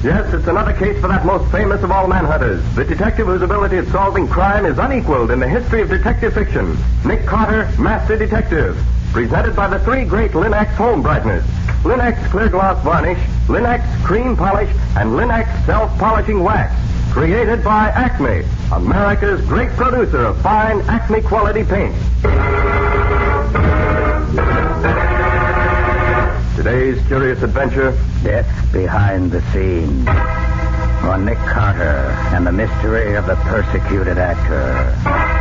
Yes, it's another case for that most famous of all manhunters, the detective whose ability at solving crime is unequaled in the history of detective fiction, Nick Carter, Master Detective. Presented by the three great Linx home brighteners, Linx Clear Gloss Varnish, Linx Cream Polish, and Linx Self-Polishing Wax. Created by Acme, America's great producer of fine Acme quality paint. Today's curious adventure: Death Behind the Scenes. On Nick Carter and the Mystery of the Persecuted Actor.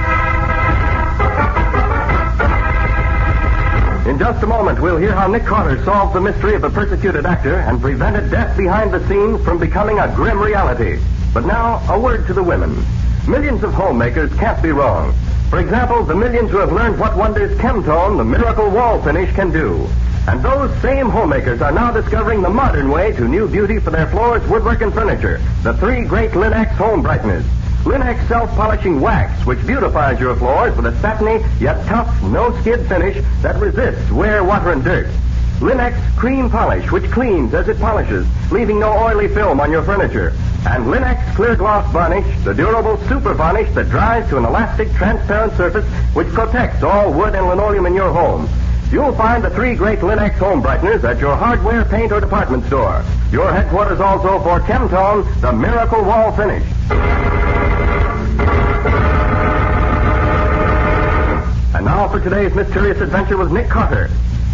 In just a moment, we'll hear how Nick Carter solved the mystery of the persecuted actor and prevented death behind the scenes from becoming a grim reality. But now, a word to the women. Millions of homemakers can't be wrong. For example, the millions who have learned what wonders Chemtone, the miracle wall finish, can do. And those same homemakers are now discovering the modern way to new beauty for their floors, woodwork, and furniture. The three great Linx home brighteners. Linx Self-Polishing Wax, which beautifies your floors with a satiny yet tough, no-skid finish that resists wear, water, and dirt. Linx Cream Polish, which cleans as it polishes, leaving no oily film on your furniture. And Linx Clear Gloss Varnish, the durable super varnish that dries to an elastic, transparent surface which protects all wood and linoleum in your home. You'll find the three great Linx home brighteners at your hardware, paint, or department store. Your headquarters also for Chemtone, the miracle wall finish. And now for today's mysterious adventure with Nick Carter.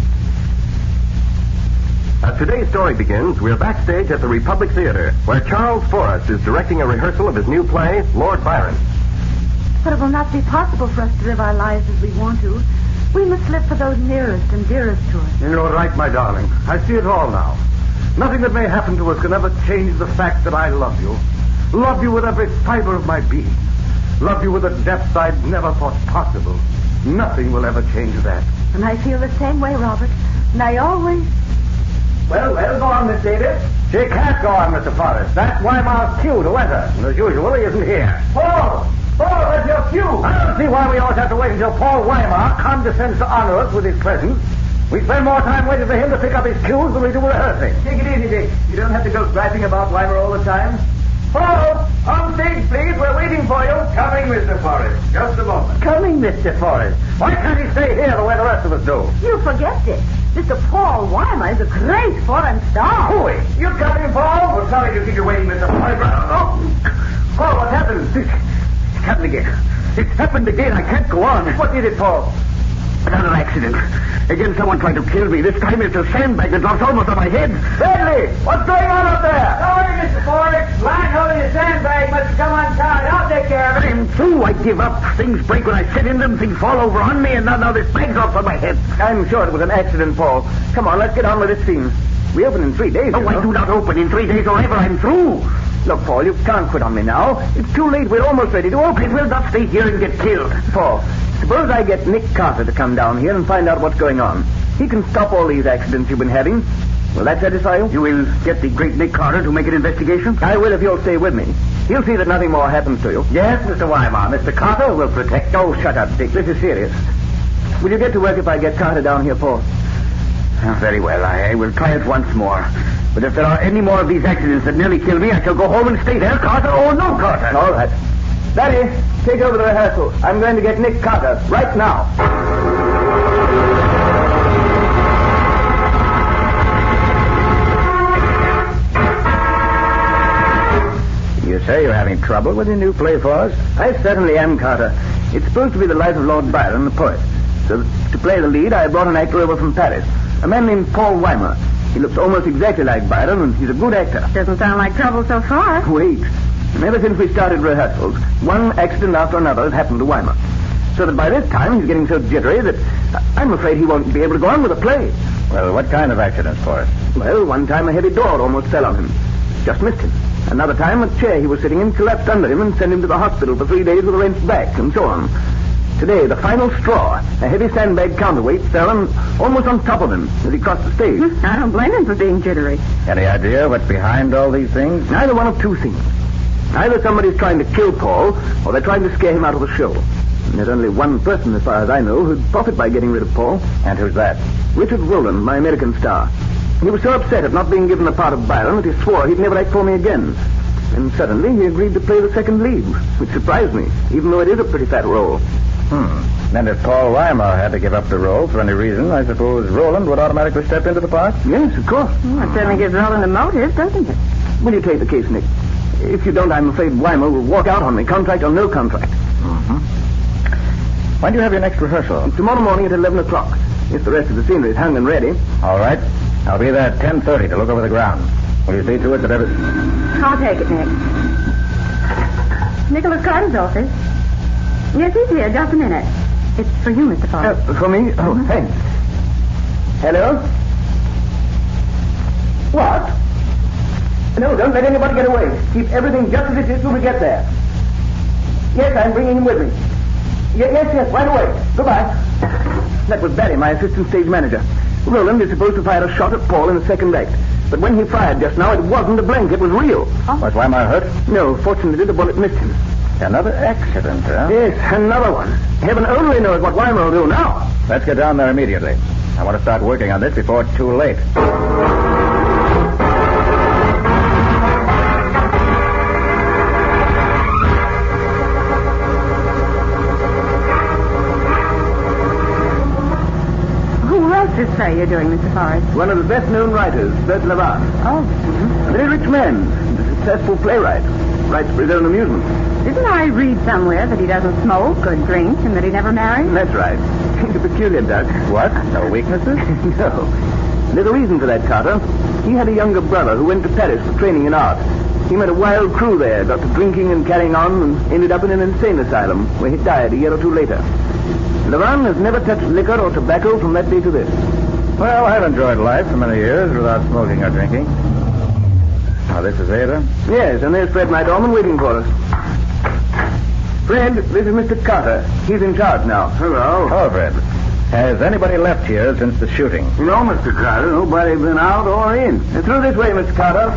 As today's story begins, we're backstage at the Republic Theater, where Charles Forrest is directing a rehearsal of his new play, Lord Byron. But it will not be possible for us to live our lives as we want to. We must live for those nearest and dearest to us. You're right, my darling. I see it all now. Nothing that may happen to us can ever change the fact that I love you. Love you with every fiber of my being. Love you with a depth I'd never thought possible. Nothing will ever change that. And I feel the same way, Robert. And I always... Well, go on, Miss Davis. She can't go on, Mr. Forrest. That's Weimar's cue to enter. And as usual, he isn't here. Paul, that's your cue. I don't see why we always have to wait until Paul Weimar condescends to honor us with his presence. We spend more time waiting for him to pick up his cues than we do rehearsing. Take it easy, Dick. You don't have to go griping about Weimar all the time. Paul, on stage, please. We're waiting for you. Coming, Mr. Forrest. Just a moment. Coming, Mr. Forrest. Why can't he stay here the way the rest of us do? You forget it. Mr. Paul Weimar is a great foreign star. Who is? You coming, Paul? We're sorry to keep you waiting, Mr. Forrest. Oh, Paul, what happened? It's happened again. It's happened again. I can't go on. What did it, Paul? Another accident. Again, someone tried to kill me. This time it's a sandbag that drops almost on my head. Bradley, what's going on up there? Sorry, Mr. Forrest. Line holding the sandbag must come untied. I'll take care of it. I'm through. I give up. Things break when I sit in them. Things fall over on me, and now this bag drops on my head. I'm sure it was an accident, Paul. Come on, let's get on with this scene. We open in 3 days. Oh, I do not open in 3 days or ever. I'm through. Look, Paul, you can't quit on me now. It's too late. We're almost ready to open. We'll not stay here and get killed. Paul, suppose I get Nick Carter to come down here and find out what's going on. He can stop all these accidents you've been having. Will that satisfy you? You will get the great Nick Carter to make an investigation? I will if you'll stay with me. He'll see that nothing more happens to you. Yes, Mr. Weimar. Mr. Carter will protect... Oh, shut up, Dick. This is serious. Will you get to work if I get Carter down here, Paul? Oh, very well. I will try it once more. But if there are any more of these accidents that nearly kill me, I shall go home and stay there, Carter or no Carter. All right. Daddy, take over the rehearsal. I'm going to get Nick Carter right now. You say you're having trouble with your new play for us? I certainly am, Carter. It's supposed to be the life of Lord Byron, the poet. So to play the lead, I brought an actor over from Paris, a man named Paul Weimar. He looks almost exactly like Byron, and he's a good actor. Doesn't sound like trouble so far. Wait. And ever since we started rehearsals, one accident after another has happened to Weimar. So that by this time, he's getting so jittery that I'm afraid he won't be able to go on with the play. Well, what kind of accidents, Forrest? Well, one time a heavy door almost fell on him. Just missed him. Another time, a chair he was sitting in collapsed under him and sent him to the hospital for 3 days with a wrenched back, and so on. Today, the final straw, a heavy sandbag counterweight fell almost on top of him as he crossed the stage. I don't blame him for being jittery. Any idea what's behind all these things? Either one of two things. Either somebody's trying to kill Paul, or they're trying to scare him out of the show. And there's only one person, as far as I know, who'd profit by getting rid of Paul. And who's that? Richard Rowland, my American star. He was so upset at not being given the part of Byron that he swore he'd never act for me again. And suddenly he agreed to play the second lead, which surprised me, even though it is a pretty fat role. Then if Paul Weimar had to give up the role for any reason, I suppose Roland would automatically step into the part? Yes, of course. That certainly gives Roland a motive, doesn't it? Will you take the case, Nick? If you don't, I'm afraid Weimar will walk out on me, contract or no contract. When do you have your next rehearsal? Tomorrow morning at 11 o'clock, if the rest of the scenery is hung and ready. All right. I'll be there at 10:30 to look over the ground. Will you see to it that every... I'll take it, Nick. Nicholas Carter's office. Yes, he's here. Just a minute. It's for you, Mr. Forrest. For me? Oh, thanks. Hello? What? No, don't let anybody get away. Keep everything just as it is till we get there. Yes, I'm bringing him with me. Yes, right away. Goodbye. That was Barry, my assistant stage manager. Roland is supposed to fire a shot at Paul in the second act. But when he fired just now, it wasn't a blank. It was real. Was Weimar hurt? No, fortunately, the bullet missed him. Another accident, huh? Yes, another one. Heaven only knows what Weimar will do now. Let's get down there immediately. I want to start working on this before it's too late. This play you're doing, Mr. Forrest? One of the best-known writers, Bert Lavant. Oh. A very rich man, and a successful playwright. Writes for his own amusement. Didn't I read somewhere that he doesn't smoke or drink and that he never married? That's right. He's a peculiar duck. What? No weaknesses? No. There's a reason for that, Carter. He had a younger brother who went to Paris for training in art. He met a wild crew there, got to drinking and carrying on, and ended up in an insane asylum, where he died a year or two later. Lavant has never touched liquor or tobacco from that day to this. Well, I've enjoyed life for many years without smoking or drinking. Oh, this is Ada? Yes, and there's Fred Knight-Orman waiting for us. Fred, this is Mr. Carter. He's in charge now. Hello. Hello, Fred. Has anybody left here since the shooting? No, Mr. Carter. Nobody's been out or in. Through this way, Mr. Carter.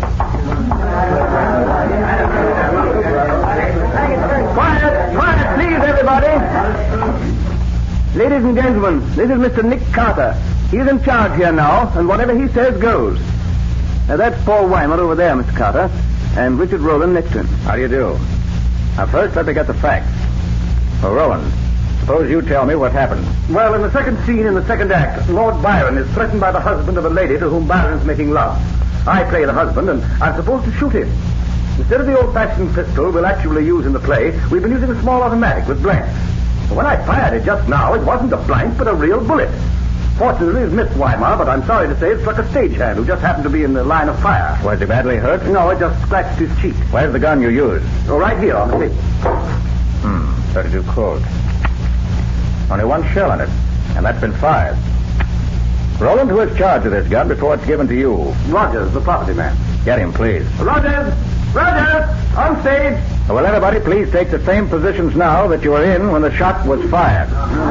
Quiet, please, everybody. Ladies and gentlemen, this is Mr. Nick Carter. He's in charge here now, and whatever he says goes. Now, that's Paul Weimar over there, Mr. Carter, and Richard Roland next to him. How do you do? Now, first, let me get the facts. Well, Roland, suppose you tell me what happened. Well, in the second scene in the second act, Lord Byron is threatened by the husband of a lady to whom Byron's making love. I play the husband, and I'm supposed to shoot him. Instead of the old-fashioned pistol we'll actually use in the play, we've been using a small automatic with blanks. So when I fired it just now, it wasn't a blank, but a real bullet. Fortunately, it missed Weimar, but I'm sorry to say it struck a stagehand who just happened to be in the line of fire. Was he badly hurt? No, it just scratched his cheek. Where's the gun you used? Oh, right here on the table. 32 Colt. Only one shell in it, and that's been fired. Roland, who has charge of this gun before it's given to you? Rogers, the property man. Get him, please. Rogers, on stage. Will everybody please take the same positions now that you were in when the shot was fired?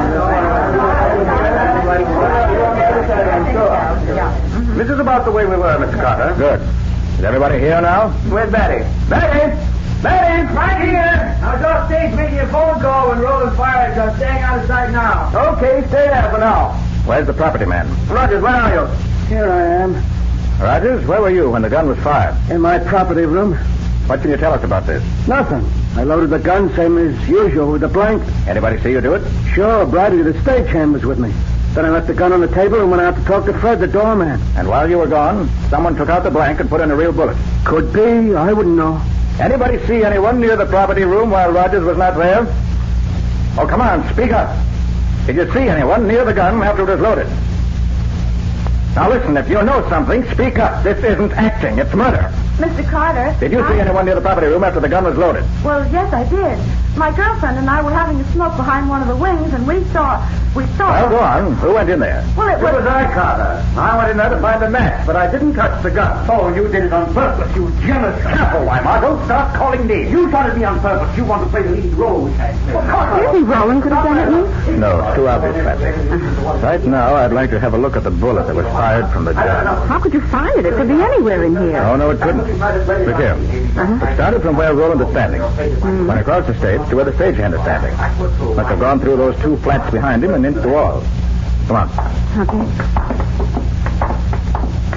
This is about the way we were, Mr. Carter. Good. Is everybody here now? Where's Barry? Barry, right here. I was off stage making a phone call when Roland fired, so I'm staying out of sight now. Okay, stay there for now. Where's the property man? Rogers, where are you? Here I am, Rogers, where were you when the gun was fired? in my property room. What can you tell us about this? Nothing. I loaded the gun, same as usual, with a blank. Anybody see you do it? Sure, Bradley, the stagehand, was with me. Then I left the gun on the table and went out to talk to Fred, the doorman. And while you were gone, someone took out the blank and put in a real bullet. Could be. I wouldn't know. Anybody see anyone near the property room while Rogers was not there? Oh, come on, speak up. Did you see anyone near the gun after it was loaded? Now listen, if you know something, speak up. This isn't acting, it's murder. Mr. Carter. Did you see anyone near the property room after the gun was loaded? Well, yes, I did. My girlfriend and I were having a smoke behind one of the wings, and we saw... Well, go on. Who went in there? Well, It was I, Carter. I went in there to find a match, but I didn't touch the gun. Oh, you did it on purpose, you jealous... Careful, Weimar. Don't start calling names. You thought it'd be on purpose. You want to play the lead role, which I said. Do you think Roland could have done it, Nick? No, it's too obvious, Patsy. Right now, I'd like to have a look at the bullet that was fired from the gun. How could you find it? It could be anywhere in here. Oh, no, it couldn't. Look here. It started from where Roland is standing. Went across the stage to where the stagehand is standing. Must have gone through those two flats behind him and into the wall. Come on. Okay.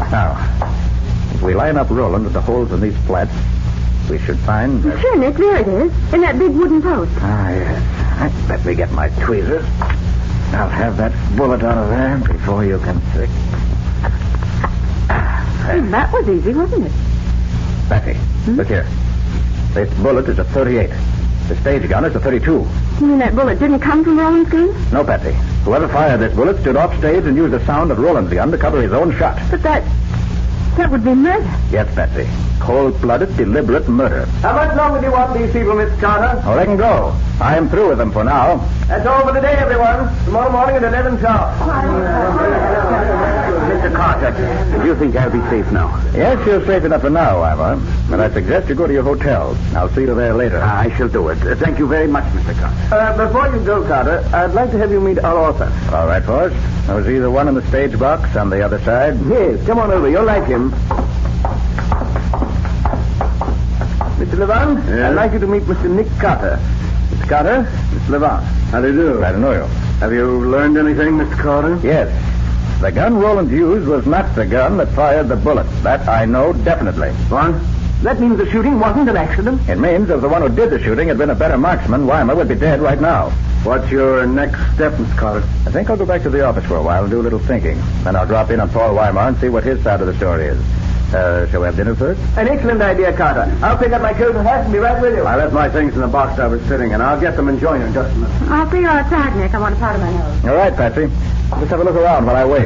Now, if we line up Roland at the holes in these flats, we should find... Sure, Nick, there it is. In that big wooden post. Ah, yes. Let me get my tweezers. I'll have that bullet out of there before you can see. That was easy, wasn't it? Betty, look here. This bullet is a .38. The stage gun is a .32. You mean that bullet didn't come from Roland's gun? No, Patsy. Whoever fired this bullet stood off stage and used the sound of Roland's gun to cover his own shot. But that would be murder. Yes, Patsy. Cold-blooded, deliberate murder. How much longer do you want these people, Miss Carter? Oh, they can go. I am through with them for now. That's all for today, everyone. Tomorrow morning at 11 sharp. Mr. Carter, do you think I'll be safe now? Yes, you're safe enough for now, Weimar. But I suggest you go to your hotel. I'll see you there later. I shall do it. Thank you very much, Mr. Carter. Before you go, Carter, I'd like to have you meet our author. All right, Forrest. Was he the one in the stage box on the other side? Yes, come on over. You'll like him. Mr. Levant, Yes? I'd like you to meet Mr. Nick Carter. Mr. Carter, Mr. Levant. How do you do? Glad to know you. Have you learned anything, Mr. Carter? Yes. The gun Roland used was not the gun that fired the bullet. That I know definitely. What? That means the shooting wasn't an accident? It means if the one who did the shooting had been a better marksman, Weimar would be dead right now. What's your next step, Mr. Carter? I think I'll go back to the office for a while and do a little thinking. Then I'll drop in on Paul Weimar and see what his side of the story is. Shall we have dinner first? An excellent idea, Carter. I'll pick up my coat and hat and be right with you. I left my things in the box I was sitting in. I'll get them and join you in just a minute. I'll see you outside, Nick. I want to powder my nose. All right, Patsy. Just have a look around while I wait.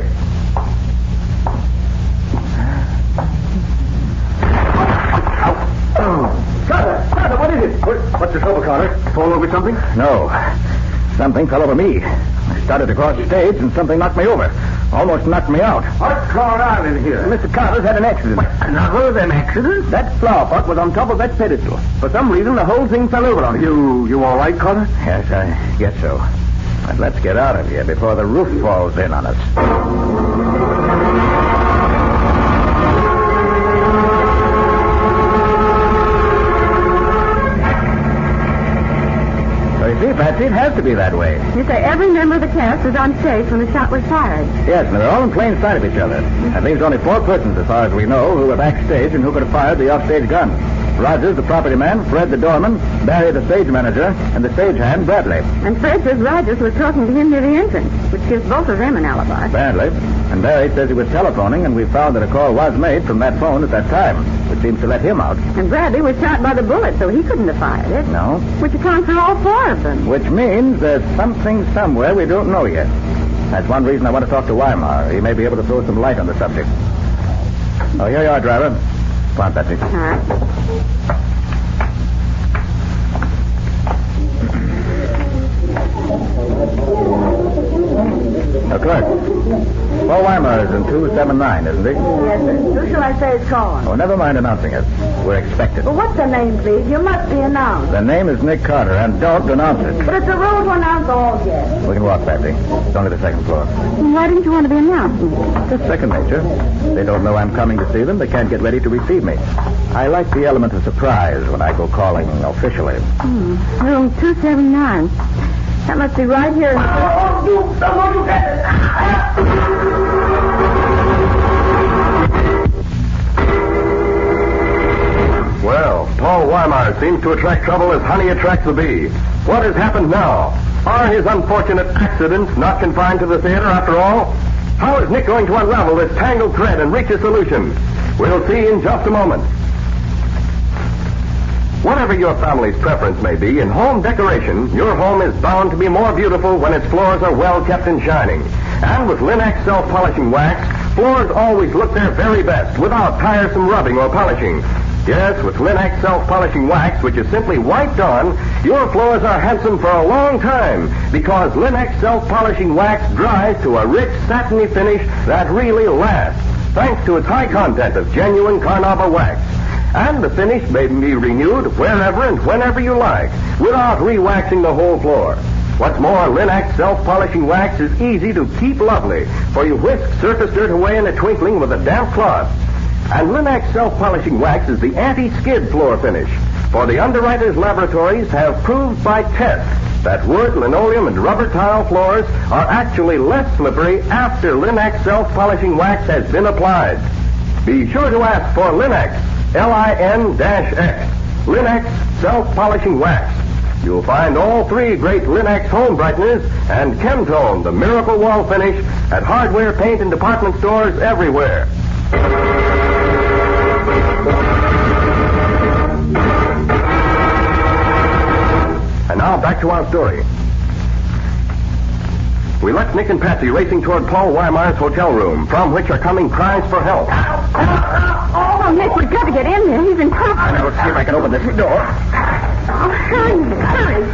Carter, what is it? What's the trouble, Carter? Fall over something? No. Something fell over me. I started to cross the stage and something knocked me over. Almost knocked me out. What's going on in here? Mr. Carter's had an accident. Another an accident? That flower pot was on top of that pedestal. For some reason, the whole thing fell over on it. You all right, Carter? Yes, I guess so. But let's get out of here before the roof falls in on us. So you see, Patsy, it has to be that way. You say every member of the cast was on stage when the shot was fired. Yes, and they're all in plain sight of each other. That leaves only 4 persons, as far as we know, who were backstage and who could have fired the offstage gun. Rogers, the property man, Fred, the doorman, Barry, the stage manager, and the stagehand, Bradley. And Fred says Rogers was talking to him near the entrance, which gives both of them an alibi. Bradley. And Barry says he was telephoning, and we found that a call was made from that phone at that time, which seems to let him out. And Bradley was shot by the bullet, so he couldn't have fired it. No. Which accounts for all 4 of them. Which means there's something somewhere we don't know yet. That's one reason I want to talk to Weimar. He may be able to throw some light on the subject. Oh, here you are, driver. Come on, Patsy. All right. Clerk. Paul Weimar is in 279, isn't he? Yes, sir. Who shall I say is calling? Oh, never mind announcing it. We're expected. Well, what's the name, please? You must be announced. The name is Nick Carter, and don't announce it. But it's a rule to announce all guests. We can walk, Patsy. It's only the 2nd floor. Why didn't you want to be announced? Just second nature. They don't know I'm coming to see them. They can't get ready to receive me. I like the element of surprise when I go calling officially. Room 279. That must be right here. Well, Paul Weimar seems to attract trouble as honey attracts the bee. What has happened now? Are his unfortunate accidents not confined to the theater after all? How is Nick going to unravel this tangled thread and reach a solution? We'll see in just a moment. Whatever your family's preference may be in home decoration, your home is bound to be more beautiful when its floors are well kept and shining. And with Linux self-polishing wax, floors always look their very best without tiresome rubbing or polishing. Yes, with Linux self-polishing wax, which is simply wiped on, your floors are handsome for a long time because Linux self-polishing wax dries to a rich, satiny finish that really lasts, thanks to its high content of genuine Carnauba wax. And the finish may be renewed wherever and whenever you like, without re-waxing the whole floor. What's more, Linux self-polishing wax is easy to keep lovely, for you whisk surface dirt away in a twinkling with a damp cloth. And Linux self-polishing wax is the anti-skid floor finish, for the underwriters' laboratories have proved by tests that wood, linoleum, and rubber tile floors are actually less slippery after Linux self-polishing wax has been applied. Be sure to ask for Linex, Lin-X, Linex self-polishing wax. You'll find all three great Linex home brighteners and Chemtone, the miracle wall finish, at hardware, paint, and department stores everywhere. And now back to our story. We left Nick and Patsy racing toward Paul Weimar's hotel room, from which are coming cries for help. Oh, Nick, we've got to get in there. He's in trouble. I'll see if I can open this door. Oh, hurry, Nick, hurry.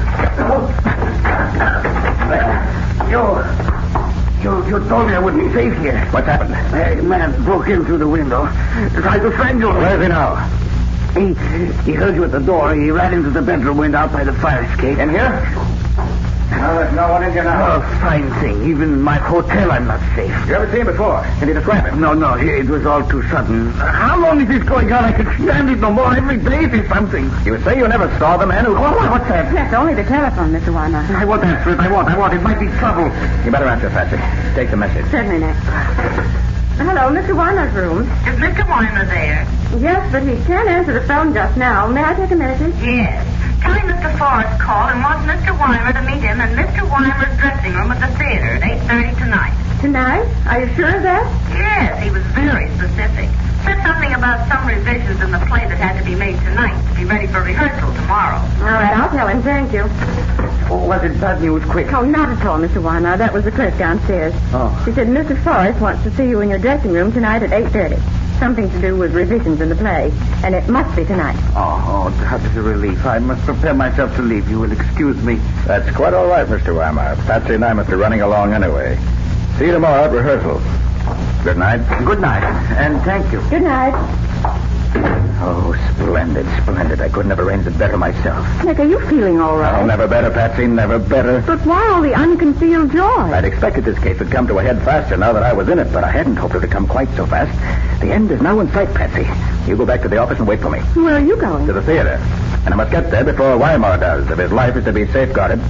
You told me I wouldn't be safe here. What's happened? A man broke in through the window. Tried to strangle me. Where's he now? He heard you at the door. He ran into the bedroom window out by the fire escape. In here? No, there's no one in here now. Oh, fine thing. Even in my hotel, I'm not safe. You ever seen him before? Can you describe him? No, it was all too sudden. How long is this going on? I can stand it no more. Every day there's something. You say you never saw the man who... What's that? That's only the telephone, Mr. Weimar. I won't answer it. I won't. It might be trouble. You better answer, Patsy. Take the message. Certainly, Nick. Hello, Mr. Weimar's room. Is Mr. Weimar there? Yes, but he can't answer the phone just now. May I take a message? Yes. Tell him Mr. Forrest called and wants Mr. Weimar to meet him in Mr. Weimar's dressing room at the theater at 8:30 tonight. Tonight? Are you sure of that? Yes, he was very specific. Said something about some revisions in the play that had to be made tonight to be ready for rehearsal tomorrow. All right, I'll tell him. Thank you. Oh, was it bad news quick? Oh, not at all, Mr. Weimar. That was the clerk downstairs. Oh. She said Mr. Forrest wants to see you in your dressing room tonight at 8:30. Something to do with revisions in the play. And it must be tonight. Oh, that is a relief. I must prepare myself to leave. You will excuse me. That's quite all right, Mr. Weimar. Patsy and I must be running along anyway. See you tomorrow at rehearsal. Good night. Good night, and thank you. Good night. Oh, splendid. I couldn't have arranged it better myself. Nick, are you feeling all right? Oh, never better, Patsy, never better. But why all the unconcealed joy? I'd expected this case would come to a head faster now that I was in it, but I hadn't hoped it would come quite so fast. The end is now in sight, Patsy. You go back to the office and wait for me. Where are you going? To the theater. And I must get there before Weimar does, if his life is to be safeguarded.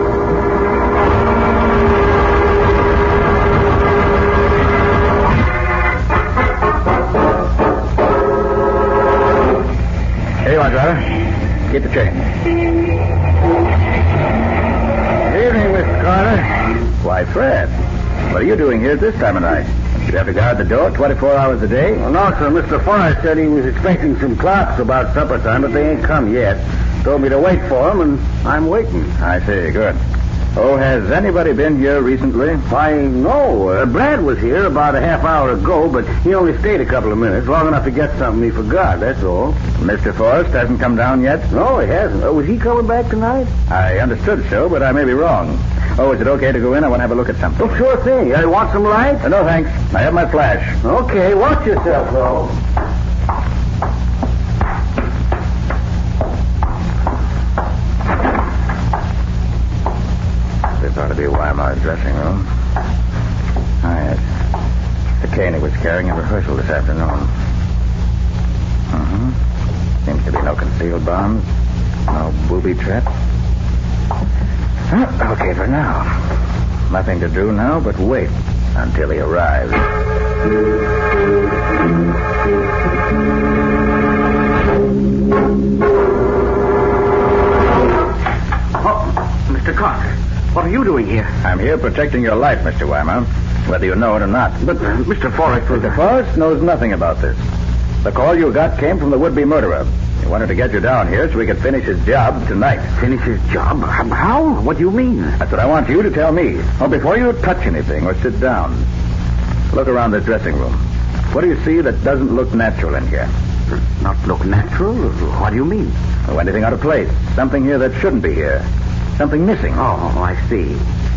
Here you are, driver. Get the change. Good evening, Mr. Carter. Why, Fred, what are you doing here at this time of night? You have to guard the door 24 hours a day? Well, no, sir. Mr. Forrest said he was expecting some clerks about supper time, but they ain't come yet. Told me to wait for them, and I'm waiting. I see. Good. Oh, has anybody been here recently? Why, no. Brad was here about a half hour ago, but he only stayed a couple of minutes, long enough to get something he forgot, that's all. Mr. Forrest hasn't come down yet? No, he hasn't. Was he coming back tonight? I understood so, but I may be wrong. Oh, is it okay to go in? I want to have a look at something. Oh, sure thing. You want some light? No, thanks. I have my flash. Okay, watch yourself, though. This ought to be Weimar's dressing room. Ah, yes. The cane he was carrying in rehearsal this afternoon. Seems to be no concealed bombs. No booby traps. Okay for now. Nothing to do now but wait until he arrives. Oh, Mr. Carter, what are you doing here? I'm here protecting your life, Mr. Weimar, whether you know it or not. But Mr. Forrest was... Mr. Forrest knows nothing about this. The call you got came from the would-be murderer. He wanted to get you down here so he could finish his job tonight. Finish his job? How? What do you mean? That's what I want you to tell me. Oh, before you touch anything or sit down, look around this dressing room. What do you see that doesn't look natural in here? Not look natural? What do you mean? Oh, anything out of place. Something here that shouldn't be here. Something missing. Oh, I see.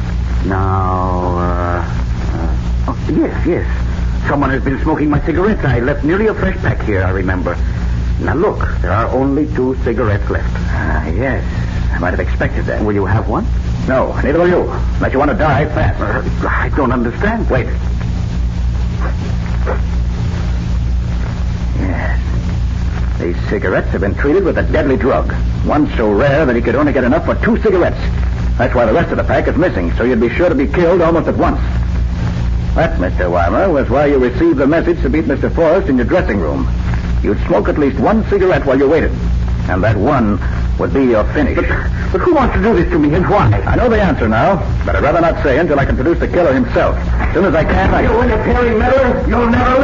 Now, yes. Someone has been smoking my cigarettes. I left nearly a fresh pack here, I remember. Now, look, there are only 2 cigarettes left. Yes. I might have expected that. Will you have one? No, neither will you. Unless you want to die fast. I don't understand. Wait. Yes. These cigarettes have been treated with a deadly drug. One so rare that he could only get enough for 2 cigarettes. That's why the rest of the pack is missing, so you'd be sure to be killed almost at once. That, Mr. Weimer, was why you received the message to meet Mr. Forrest in your dressing room. You'd smoke at least one cigarette while you waited. And that one would be your finish. But who wants to do this to me, and why? I know the answer now, but I'd rather not say until I can produce the killer himself. As soon as I can, I... You interfering meddler, you'll never...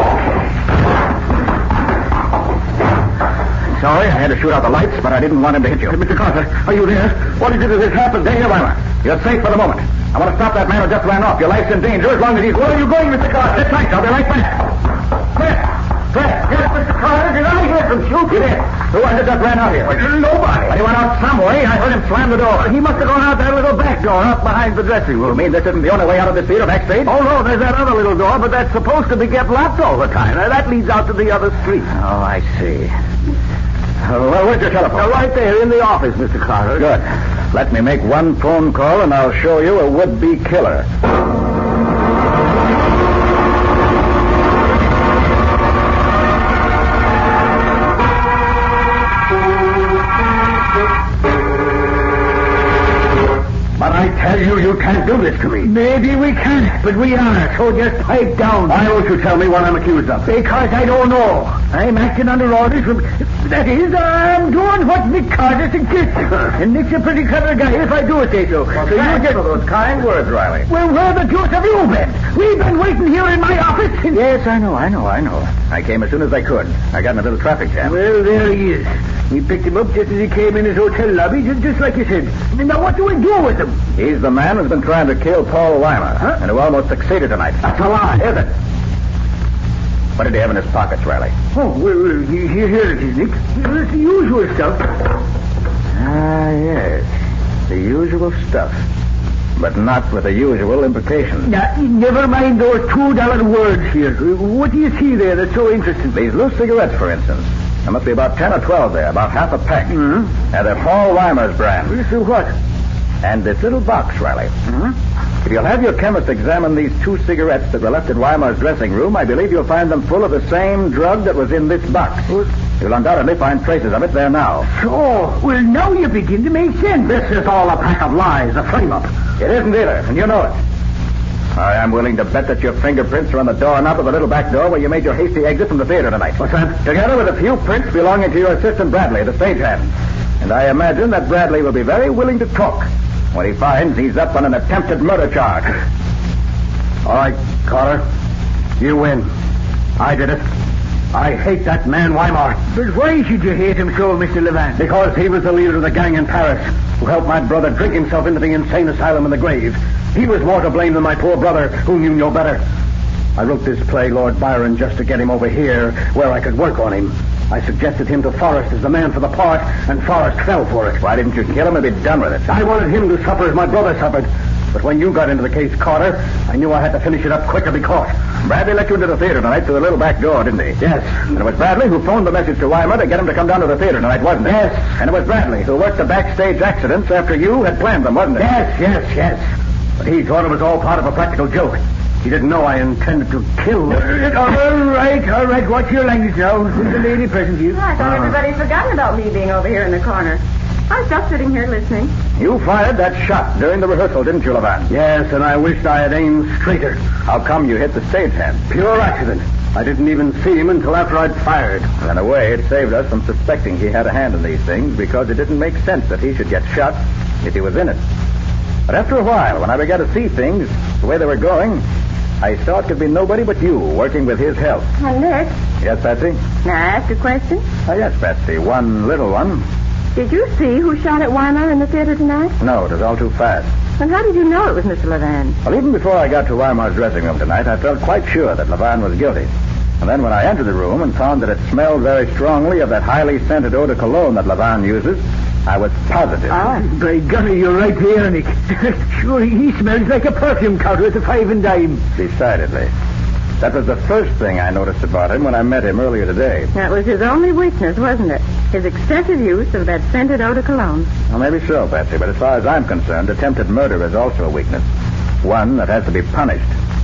Sorry, I had to shoot out the lights, but I didn't want him to hit you. Mr. Carter, are you there? What is it that has happened? Here, Weimer. You're safe for the moment. I want to stop that man who just ran off. Your life's in danger as long as he's... Where are you going, Mr. Carter? That's right. I'll be right back. Fred! Yes, Mr. Carter, did I hear from you? You did. Who was it that ran out here? Nobody. Well, he went out some way. I heard him slam the door. He must have gone out that little back door up behind the dressing room. You mean this isn't the only way out of this theater backstage? Oh, no, there's that other little door, but that's supposed to be kept locked all the time. Now, that leads out to the other street. Oh, I see. Well, where's your telephone? Right there in the office, Mr. Carter. Good. Let me make one phone call, and I'll show you a would-be killer. But I tell you, you can't do this to me. Maybe we can't, but we are, so just pipe down. Why won't you tell me what I'm accused of? Because I don't know. I'm acting under orders from... That is, I'm doing what Nick Carter suggests. And Nick's a pretty clever guy if I do it, say so. So you get for those kind words, Riley. Well, where the deuce have you been? We've been waiting here in my office since... Yes, I know. I came as soon as I could. I got in a little traffic jam. Well, there he is. We picked him up just as he came in his hotel lobby, just like you said. Now, what do we do with him? He's the man who's been trying to kill Paul Weimer, and who almost succeeded tonight. That's a lie. Is it? What did he have in his pockets, Riley? Oh, well, here it is, Nick. It's the usual stuff. Ah, yes. The usual stuff. But not with the usual implications. Now, never mind those $2 words here. What do you see there that's so interesting? These loose cigarettes, for instance. There must be about 10 or 12 there, about half a pack. Mm-hmm. And they're Paul Weimer's brand. So what? And this little box, Riley. Mm-hmm. If you'll have your chemist examine these 2 cigarettes that were left in Weimer's dressing room, I believe you'll find them full of the same drug that was in this box. You'll undoubtedly find traces of it there now. So, well, now you begin to make sense. This is all a pack of lies, a frame-up. It isn't either, and you know it. I am willing to bet that your fingerprints are on the doorknob of the little back door where you made your hasty exit from the theater tonight. What's that? Together with a few prints belonging to your assistant Bradley, the stagehand. And I imagine that Bradley will be very willing to talk when he finds he's up on an attempted murder charge. All right, Carter. You win. I did it. I hate that man, Weimar. But why should you hate him so, Mr. Levant? Because he was the leader of the gang in Paris who helped my brother drink himself into the insane asylum in the grave. He was more to blame than my poor brother, who knew no better. I wrote this play, Lord Byron, just to get him over here where I could work on him. I suggested him to Forrest as the man for the part, and Forrest fell for it. Why didn't you kill him and be done with it? I wanted him to suffer as my brother suffered. But when you got into the case, Carter, I knew I had to finish it up quick or be caught. Bradley let you into the theater tonight through the little back door, didn't he? Yes. And it was Bradley who phoned the message to Weimer to get him to come down to the theater tonight, wasn't it? Yes. And it was Bradley who worked the backstage accidents after you had planned them, wasn't it? Yes. But he thought it was all part of a practical joke. He didn't know I intended to kill him. All right. Watch your language now. There's a lady present here. I thought everybody'd forgotten about me being over here in the corner. I was just sitting here listening. You fired that shot during the rehearsal, didn't you, Levant? Yes, and I wished I had aimed straighter. How come you hit the stagehand? Pure accident. I didn't even see him until after I'd fired. In a way, it saved us from suspecting he had a hand in these things because it didn't make sense that he should get shot if he was in it. But after a while, when I began to see things the way they were going, I saw it could be nobody but you working with his help. Well, Nick. Yes, Patsy? May I ask a question? Yes, Patsy. One little one. Did you see who shot at Weimar in the theater tonight? No, it was all too fast. And how did you know it was Mr. Levant? Well, even before I got to Weimar's dressing room tonight, I felt quite sure that Levant was guilty. And then when I entered the room and found that it smelled very strongly of that highly scented eau de cologne that Levant uses, I was positive. By golly, you're right there, Nick. Sure, he smells like a perfume counter at the 5 and dime. Decidedly. That was the first thing I noticed about him when I met him earlier today. That was his only weakness, wasn't it? His excessive use of that scented eau de cologne. Well, maybe so, Patsy, but as far as I'm concerned, attempted murder is also a weakness. One that has to be punished.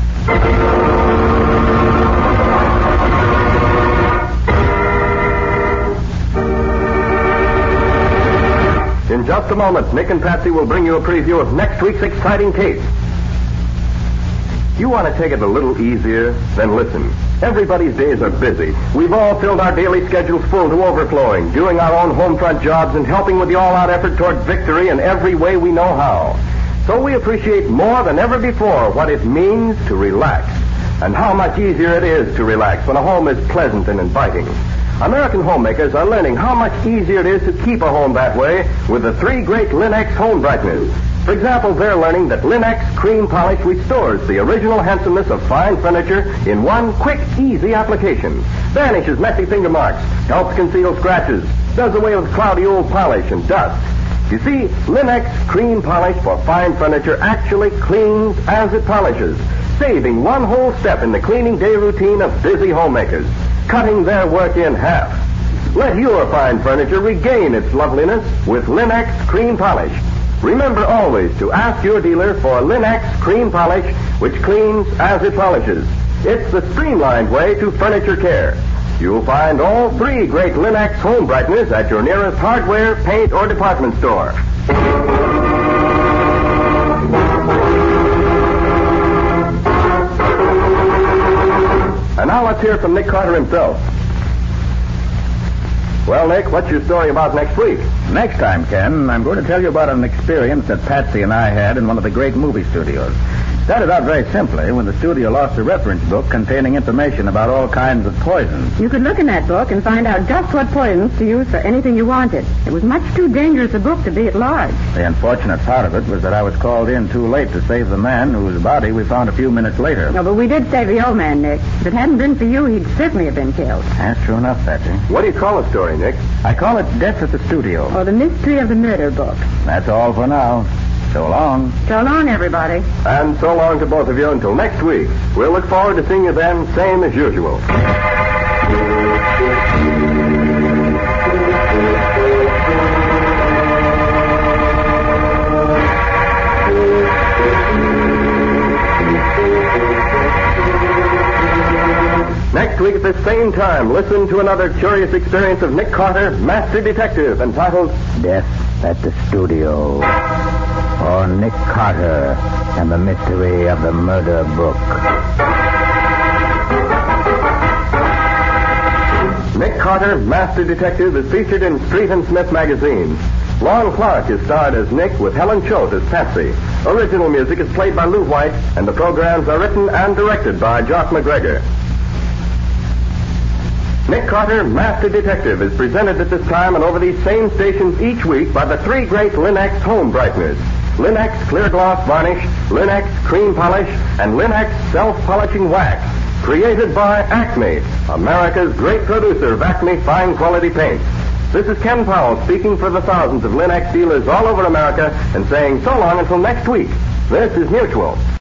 In just a moment, Nick and Patsy will bring you a preview of next week's exciting case. You want to take it a little easier? Then listen. Everybody's days are busy. We've all filled our daily schedules full to overflowing, doing our own home front jobs and helping with the all-out effort toward victory in every way we know how. So we appreciate more than ever before what it means to relax, and how much easier it is to relax when a home is pleasant and inviting. American homemakers are learning how much easier it is to keep a home that way with the 3 great Linex home brighteners. For example, they're learning that Linex cream polish restores the original handsomeness of fine furniture in one quick, easy application. Vanishes messy finger marks, helps conceal scratches, does away with cloudy old polish and dust. You see, Linex cream polish for fine furniture actually cleans as it polishes, saving one whole step in the cleaning day routine of busy homemakers, cutting their work in half. Let your fine furniture regain its loveliness with Linex cream polish. Remember always to ask your dealer for Linex cream polish, which cleans as it polishes. It's the streamlined way to furniture care. You'll find all 3 great Linex home brighteners at your nearest hardware, paint, or department store. And now let's hear from Nick Carter himself. Well, Nick, what's your story about next week? Next time, Ken, I'm going to tell you about an experience that Patsy and I had in one of the great movie studios. Started out very simply when the studio lost a reference book containing information about all kinds of poisons. You could look in that book and find out just what poisons to use for anything you wanted. It was much too dangerous a book to be at large. The unfortunate part of it was that I was called in too late to save the man whose body we found a few minutes later. No, but we did save the old man, Nick. If it hadn't been for you, he'd certainly have been killed. That's true enough, Patsy. What do you call the story, Nick? I call it Death at the Studio. Or the Mystery of the Murder Book. That's all for now. So long. So long, everybody. And so long to both of you until next week. We'll look forward to seeing you then, same as usual. Next week at this same time, listen to another curious experience of Nick Carter, Master Detective, entitled Death at the Studio. Or Nick Carter and the Mystery of the Murder Book. Nick Carter, Master Detective, is featured in Street and Smith magazine. Lon Clark is starred as Nick with Helen Choate as Patsy. Original music is played by Lou White, and the programs are written and directed by Jock McGregor. Nick Carter, Master Detective, is presented at this time and over these same stations each week by the 3 great Linex home brighteners. Linex Clear Gloss Varnish, Linex Cream Polish, and Linex Self-Polishing Wax. Created by Acme, America's great producer of Acme fine quality paints. This is Ken Powell speaking for the thousands of Linex dealers all over America and saying so long until next week. This is Mutual.